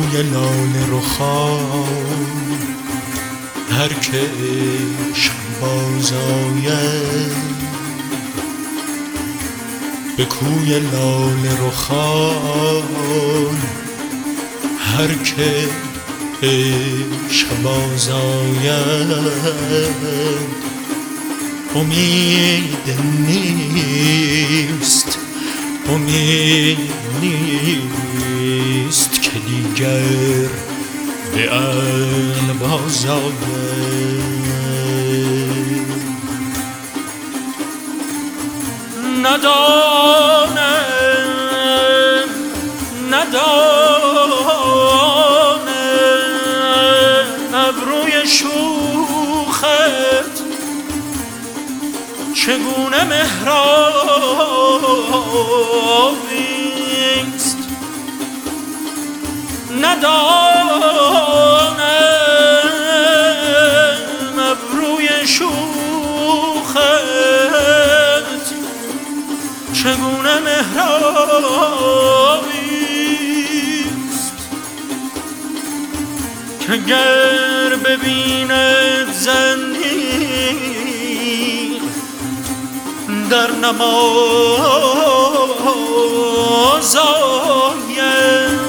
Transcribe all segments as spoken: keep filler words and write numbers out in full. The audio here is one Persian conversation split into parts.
کوی لاله رخان هر که عشق باز آید، به کوی لاله رخان هر که عشق باز آید، امید نیست امید نیست که دیگر به عقل باز آید. ندانم ندانم ابروی شوخت چگونه مهرابیست، ندانم ابروی شوخت چگونه مهرابیست، که گر ببیند زندگی در نماز آید.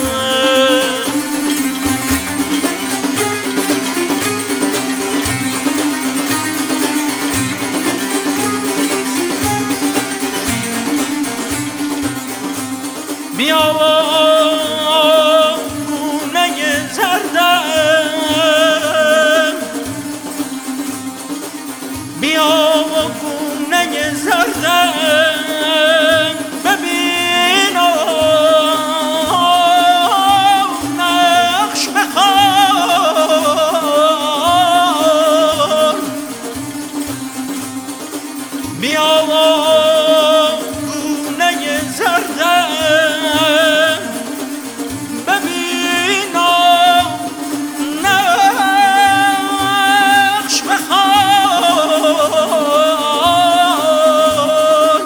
بیا گونه زردم، بیا گونه زردم، ببین و نقش بخوان، بیا گونه زردم، ببین و نقش بخوان،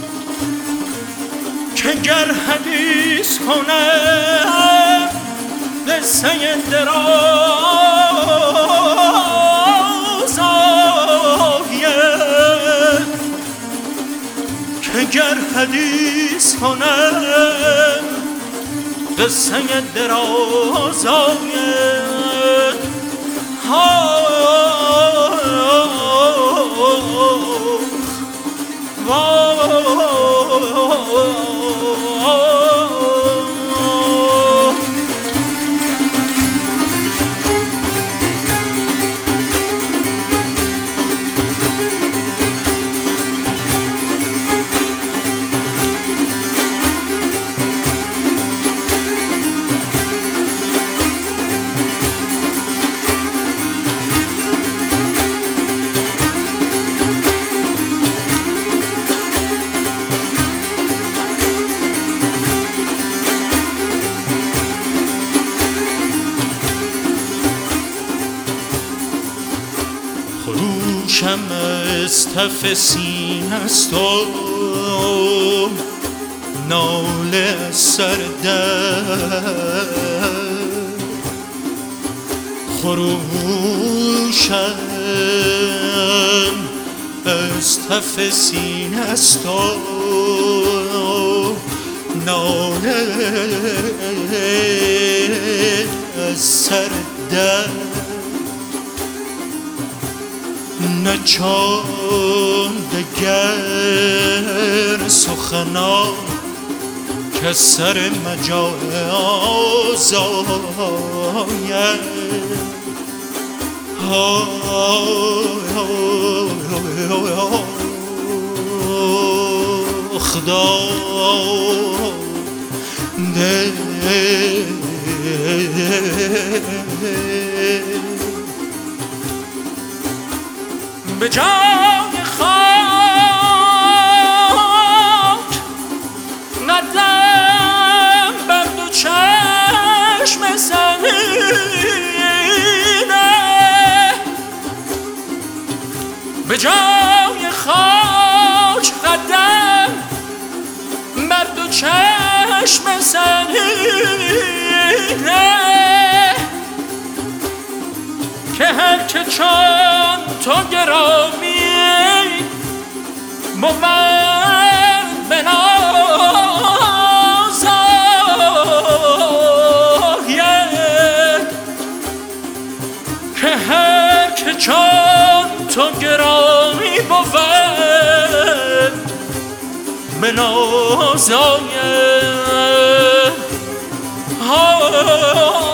که گر حدیث کنم قصه دراز آید، که گر حدیث کنم قصه دراز آید. ها خروشم از تف سینه است و ناله از سر در، خروشم از تف سینه است و ناله از سر در، نه چون دگر سخنان که سر مجاز آید. خدا ده به جای خاک قدم بر دو چشم سنینه، به جای خاک قدم بر دو چشم سنینه، که هر که چون تو گرامی بود بنازاید، که هر که چون تو گرامی بود بنازاید.